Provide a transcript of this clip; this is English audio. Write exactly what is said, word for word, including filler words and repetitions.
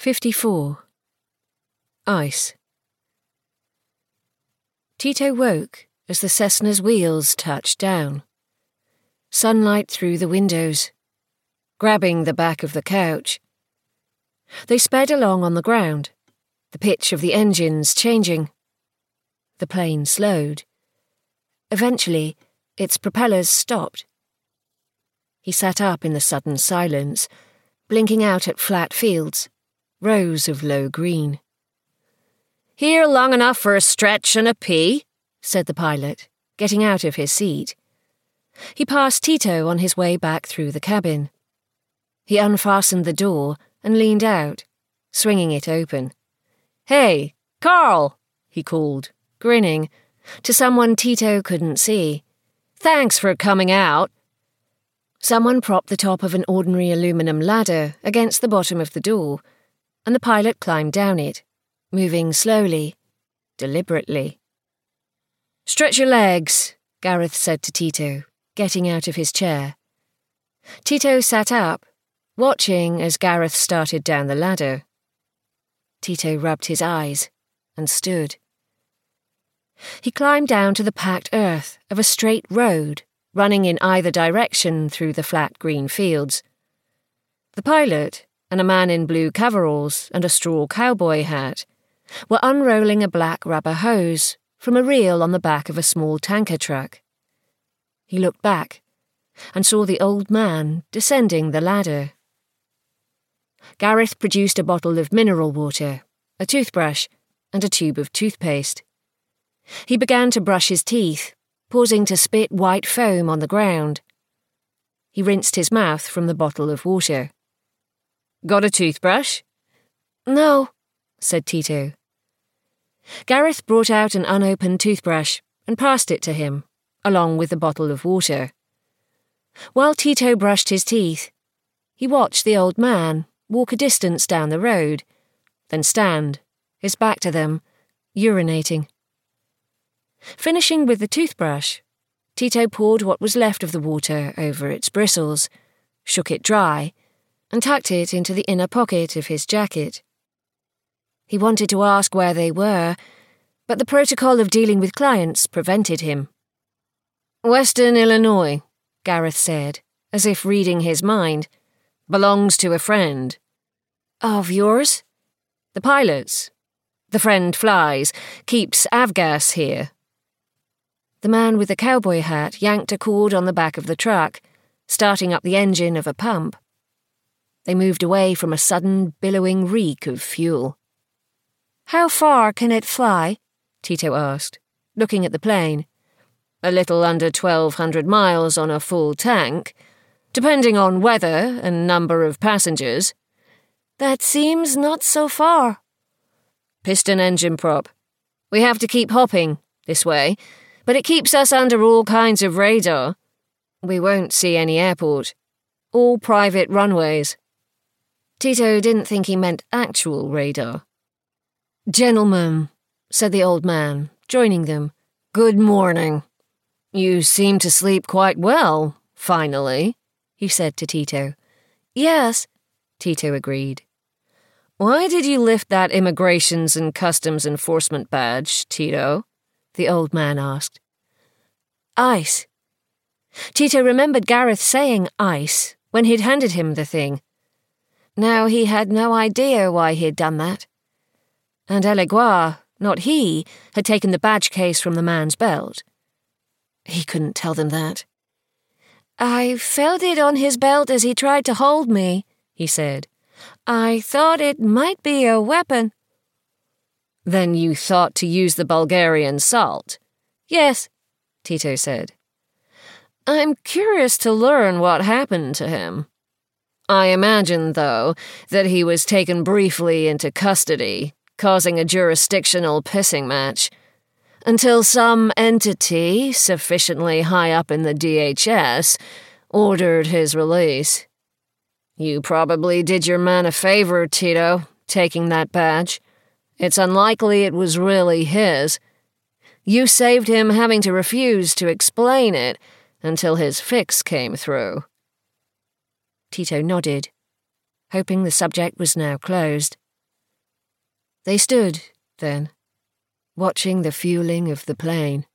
fifty-four. Ice. Tito woke as the Cessna's wheels touched down. Sunlight through the windows, grabbing the back of the couch. They sped along on the ground, the pitch of the engines changing. The plane slowed. Eventually, its propellers stopped. He sat up in the sudden silence, blinking out at flat fields, rows of low green. "Here long enough for a stretch and a pee," said the pilot, getting out of his seat. He passed Tito on his way back through the cabin. He unfastened the door and leaned out, swinging it open. "Hey, Carl," he called, grinning, to someone Tito couldn't see. "Thanks for coming out." Someone propped the top of an ordinary aluminum ladder against the bottom of the door, and the pilot climbed down it, moving slowly, deliberately. "Stretch your legs," Gareth said to Tito, getting out of his chair. Tito sat up, watching as Gareth started down the ladder. Tito rubbed his eyes and stood. He climbed down to the packed earth of a straight road running in either direction through the flat green fields. The pilot, and a man in blue coveralls and a straw cowboy hat, were unrolling a black rubber hose from a reel on the back of a small tanker truck. He looked back and saw the old man descending the ladder. Gareth produced a bottle of mineral water, a toothbrush, and a tube of toothpaste. He began to brush his teeth, pausing to spit white foam on the ground. He rinsed his mouth from the bottle of water. "Got a toothbrush?" "No," said Tito. Gareth brought out an unopened toothbrush and passed it to him, along with the bottle of water. While Tito brushed his teeth, he watched the old man walk a distance down the road, then stand, his back to them, urinating. Finishing with the toothbrush, Tito poured what was left of the water over its bristles, shook it dry, and tucked it into the inner pocket of his jacket. He wanted to ask where they were, but the protocol of dealing with clients prevented him. "Western Illinois," Gareth said, as if reading his mind. "Belongs to a friend." "Of yours?" "The pilot's. The friend flies, keeps avgas here." The man with the cowboy hat yanked a cord on the back of the truck, starting up the engine of a pump. They moved away from a sudden, billowing reek of fuel. "How far can it fly?" Tito asked, looking at the plane. "A little under twelve hundred miles on a full tank, depending on weather and number of passengers." "That seems not so far." "Piston engine prop. We have to keep hopping this way, but it keeps us under all kinds of radar. We won't see any airport. All private runways." Tito didn't think he meant actual radar. "Gentlemen," said the old man, joining them, "good morning. You seem to sleep quite well, finally," he said to Tito. "Yes," Tito agreed. "Why did you lift that Immigrations and Customs Enforcement badge, Tito?" the old man asked. "Ice." Tito remembered Gareth saying ice when he'd handed him the thing. Now he had no idea why he'd done that. And Elegua, not he, had taken the badge case from the man's belt. He couldn't tell them that. "I felt it on his belt as he tried to hold me," he said. "I thought it might be a weapon." "Then you thought to use the Bulgarian salt?" "Yes," Tito said. "I'm curious to learn what happened to him. I imagine, though, that he was taken briefly into custody, causing a jurisdictional pissing match, until some entity sufficiently high up in the D H S ordered his release. You probably did your man a favor, Tito, taking that badge. It's unlikely it was really his. You saved him having to refuse to explain it until his fix came through." Tito nodded, hoping the subject was now closed. They stood, then, watching the fueling of the plane.